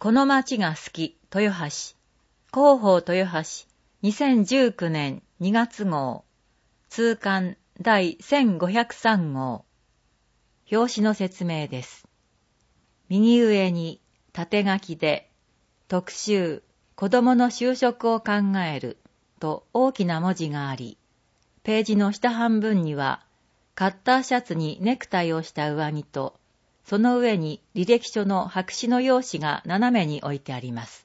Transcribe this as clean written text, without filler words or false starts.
この街が好き、豊橋。広報豊橋、2019年2月号。通刊第1503号。表紙の説明です。右上に縦書きで、特集、子供の就職を考えると大きな文字があり、ページの下半分には、カッターシャツにネクタイをした上着と、その上に履歴書の白紙の用紙が斜めに置いてあります。